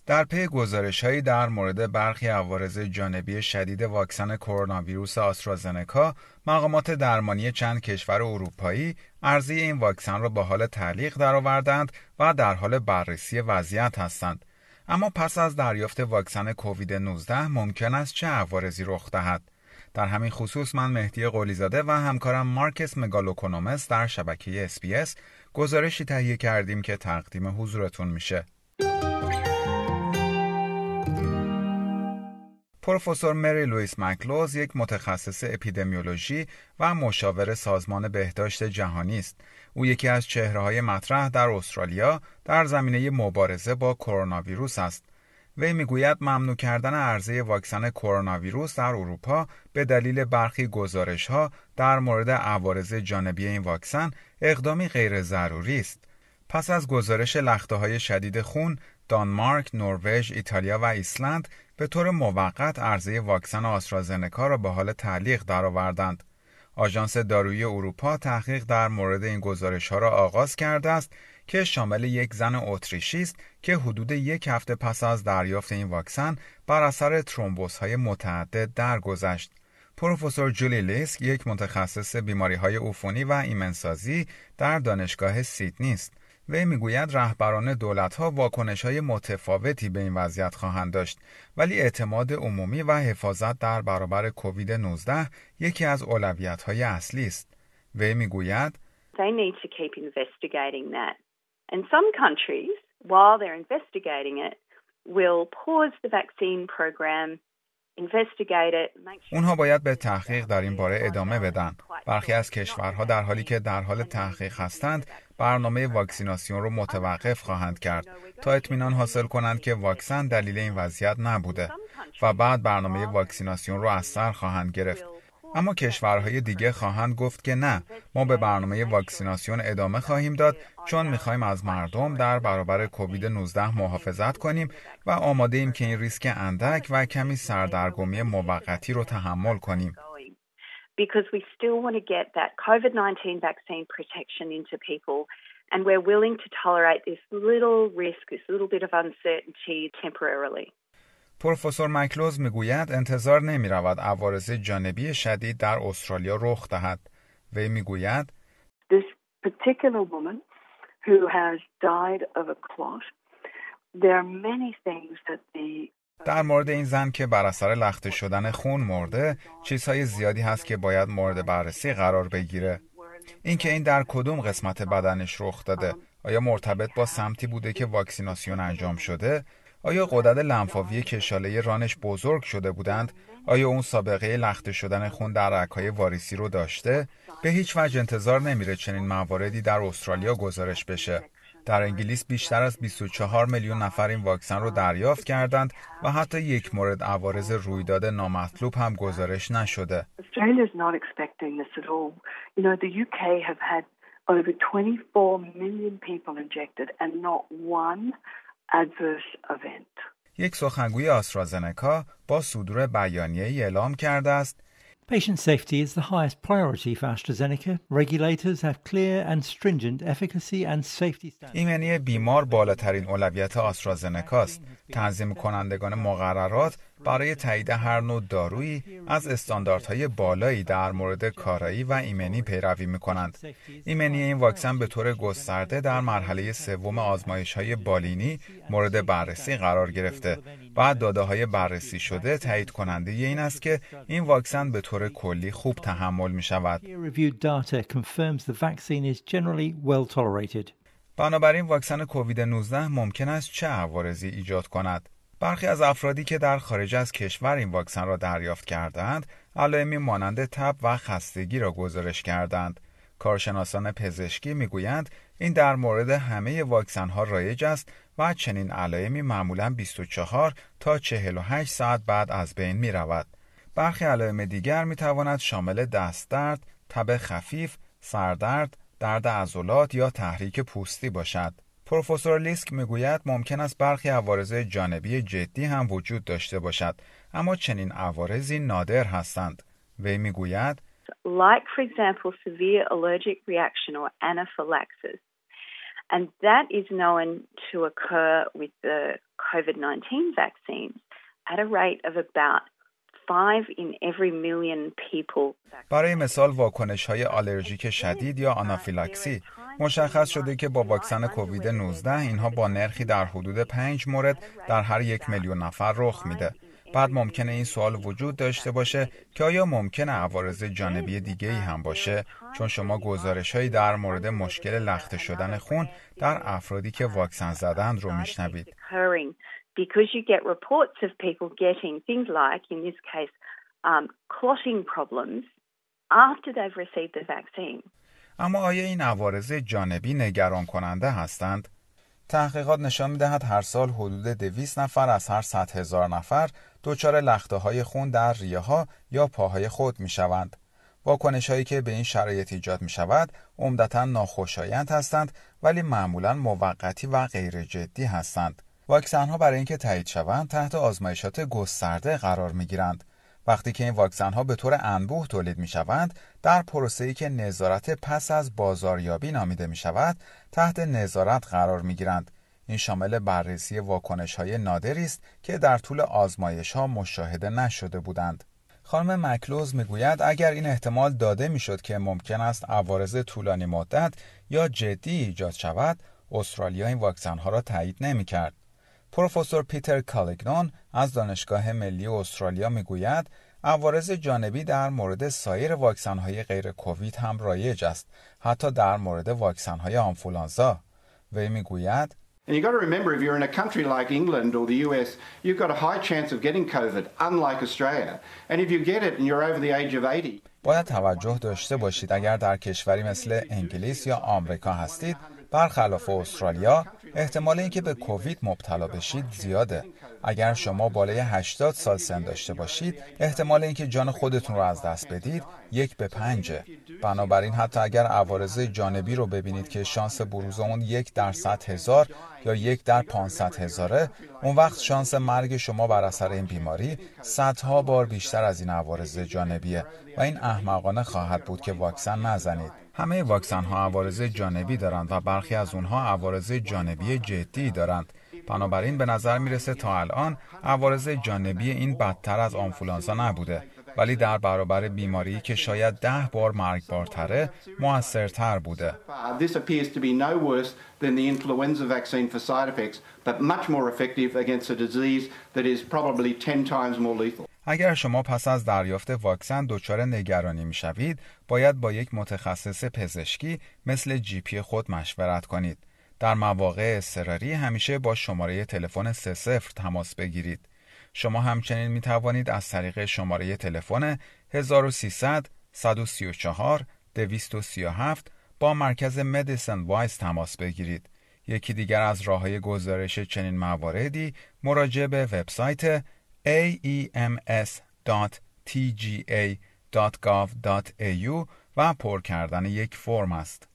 در پی گزارش‌هایی در مورد برخی عوارض جانبی شدید واکسن کرونا ویروس آسترازنکا، مقامات درمانی چند کشور اروپایی عرضه این واکسن را به حال تعلیق درآوردند و در حال بررسی وضعیت هستند. اما پس از دریافت واکسن کووید 19 ممکن است چه عوارضی رخ دهد؟ در همین خصوص من مهدی قلیزاده و همکارم مارکس مگالوکونومس در شبکه SBS گزارشی تهیه کردیم که تقدیم حضورتون میشه. پروفسور مری لوئیس مکلوز یک متخصص اپیدمیولوژی و مشاور سازمان بهداشت جهانی است. او یکی از چهره‌های مطرح در استرالیا در زمینه مبارزه با کرونا ویروس است. وی میگوید ممنوع کردن عرضه واکسن کرونا ویروس در اروپا به دلیل برخی گزارش‌ها در مورد عوارض جانبی این واکسن اقدامی غیر ضروری است. پس از گزارش لخته‌های شدید خون، دانمارک، نروژ، ایتالیا و ایسلند به طور موقت عرضه واکسن آسترازنکا را به حال تعلیق درآوردند. آژانس دارویی اروپا تحقیق در مورد این گزارش‌ها را آغاز کرده است که شامل یک زن اتریشی است که حدود یک هفته پس از دریافت این واکسن بر اثر ترومبوزهای متعدد درگذشت. پروفسور جولی لیسک یک متخصص بیماری‌های عفونی و ایمنسازی در دانشگاه سیدنی است. وی میگوید رهبران دولت‌ها واکنش‌های متفاوتی به این وضعیت خواهند داشت، ولی اعتماد عمومی و حفاظت در برابر کووید 19 یکی از اولویت‌های اصلی است. وی میگوید They need to keep investigating that. And some countries, while they're investigating it, will pause the vaccine program. اونها باید به تحقیق در این باره ادامه بدن. برخی از کشورها در حالی که در حال تحقیق هستند، برنامه واکسیناسیون رو متوقف خواهند کرد تا اطمینان حاصل کنند که واکسن دلیل این وضعیت نبوده و بعد برنامه واکسیناسیون رو از سر خواهند گرفت. اما کشورهای دیگه خواهند گفت که نه، ما به برنامه واکسیناسیون ادامه خواهیم داد چون میخوایم از مردم در برابر کووید 19 محافظت کنیم و آماده ایم که این ریسک اندک و کمی سردرگمی موقتی رو تحمل کنیم. Because we still want to get that COVID-19 vaccine protection into people and we're willing to tolerate this little risk, this little bit of uncertainty temporarily. پروفسور مکلوز میگوید انتظار نمی رود عوارض جانبی شدید در استرالیا رخ دهد. وی میگوید This particular woman who has died of a clot, there are many things that the در مورد این زن که بر اثر لخته شدن خون مرده، چیزهای زیادی هست که باید مورد بررسی قرار بگیره. اینکه این در کدوم قسمت بدنش رخ داده، آیا مرتبط با سمتی بوده که واکسیناسیون انجام شده؟ آیا غدد لنفاوی کشاله رانش بزرگ شده بودند؟ آیا اون سابقه لخته شدن خون در رگ‌های واریسی رو داشته؟ به هیچ وجه انتظار نمیره چنین مواردی در استرالیا گزارش بشه. در انگلیس بیشتر از 24 میلیون نفر این واکسن رو دریافت کردند و حتی یک مورد عوارض رویداد نامطلوب هم گزارش نشده. Australia is not expecting this at all. You know, the UK have had over 24 million people injected and not one adverse event. یک سخنگوی آسترازنکا با صدور بیانیه‌ای اعلام کرده است Patient safety is the highest priority for AstraZeneca. Regulators have clear and stringent efficacy and safety standards. ایمنی بیمار بالاترین اولویت آسترازنکا است. تنظیم کنندگان مقررات برای تایید هر نوع دارویی از استانداردهای بالایی در مورد کارایی و ایمنی پیروی می‌کنند. ایمنی این واکسن به طور گسترده در مرحله سوم آزمایش‌های بالینی مورد بررسی قرار گرفته. بعد داده‌های بررسی شده تایید کننده این است که این واکسن به طور کلی خوب تحمل می‌شود. بنابراین واکسن کووید 19 ممکن است چه عوارضی ایجاد کند؟ برخی از افرادی که در خارج از کشور این واکسن را دریافت کردند، علائمی مانند تب و خستگی را گزارش کردند. کارشناسان پزشکی میگویند این در مورد همه واکسن‌ها رایج است و چنین علائمی معمولاً 24 تا 48 ساعت بعد از بین می‌رود. برخی علائم دیگر می‌تواند شامل دست درد، تب خفیف، سردرد، درد عضلات یا تحریک پوستی باشد. پروفسور لیسک میگوید ممکن است برخی عوارض جانبی جدی هم وجود داشته باشد، اما چنین عوارضی نادر هستند. وی میگوید Like for example severe allergic reaction or anaphylaxis. And that is known to occur with the COVID-19 vaccines at a rate of about 5 in every million people. برای مثال واکنش‌های آلرژیک شدید یا آنافیلاکسی مشخص شده که با واکسن کووید 19 اینها با نرخی در حدود 5 مورد در هر 1 میلیون نفر رخ میده. بعد ممکنه این سوال وجود داشته باشه که آیا ممکنه عوارض جانبی دیگه‌ای هم باشه، چون شما گزارش‌هایی در مورد مشکل لخته شدن خون در افرادی که واکسن زدند رو میشنوید. Because you get reports of people getting things like, in this case, clotting problems after they've received the vaccine. اما آیا این عوارض جانبی نگران کننده هستند؟ تحقیقات نشان می‌دهد هر سال حدود 200 نفر از هر 100,000 نفر دچار لخته‌های خون در ریه‌ها یا پاهای خود می‌شوند. واکنش‌هایی که به این شرایط ایجاد می‌شود عمدتاً ناخوشایند هستند، ولی معمولاً موقتی و غیر جدی هستند. واکسن‌ها برای اینکه تایید شوند تحت آزمایشات گسترده قرار می‌گیرند. وقتی که این واکسن‌ها به طور انبوه تولید می‌شوند، در پروسه‌ای که نظارت پس از بازاریابی نامیده می‌شود، تحت نظارت قرار می‌گیرند. این شامل بررسی واکنش‌های نادری است که در طول آزمایش‌ها مشاهده نشده بودند. خانم مکلوز میگوید اگر این احتمال داده میشد که ممکن است عوارض طولانی مدت یا جدی ایجاد شود، استرالیا این واکسن‌ها را تایید نمی‌کرد. پروفسور پیتر کالیگنون از دانشگاه ملی استرالیا میگوید عوارض جانبی در مورد سایر واکسن‌های غیر کووید هم رایج است، حتی در مورد واکسن‌های آنفولانزا. وی میگوید And you've got to remember, if you're in a country like England or the US, you've got a high chance of getting COVID, unlike Australia. And if you get it and you're over the age of 80... باید توجه داشته باشید اگر در کشوری مثل انگلیس یا آمریکا هستید، برخلاف استرالیا، احتمال اینکه به کووید مبتلا بشید زیاده. اگر شما بالای 80 سال سن داشته باشید، احتمال اینکه جان خودتون رو از دست بدید 1 به 5. بنابراین حتی اگر عوارض جانبی رو ببینید که شانس بروز اون 1 در 100,000 یا 1 در 500,000، اون وقت شانس مرگ شما بر اثر این بیماری صدها بار بیشتر از این عوارض جانبیه و این احمقانه خواهد بود که واکسن نزنید. همه واکسن‌ها عوارض جانبی دارند و برخی از اونها عوارض جانبی جدی دارند. بنابراین به نظر میرسه تا الان عوارض جانبی این بدتر از آنفولانزا نبوده، ولی در برابر بیماری که شاید 10 بار مرگبارتره موثرتر بوده. This appears to be no worse than the influenza vaccine for side effects, but much more effective against a disease that is probably 10 times more lethal. اگر شما پس از دریافت واکسن دچار نگرانی میشوید، باید با یک متخصص پزشکی مثل GP خود مشورت کنید. در مواقع اضطراری همیشه با شماره تلفن 30 تماس بگیرید. شما همچنین می توانید از طریق شماره تلفن 1300 134 237 با مرکز مدیسن وایس تماس بگیرید. یکی دیگر از راه‌های گزارش چنین مواردی مراجعه به وبسایت aems.tga.gov.au و پر کردن یک فرم است.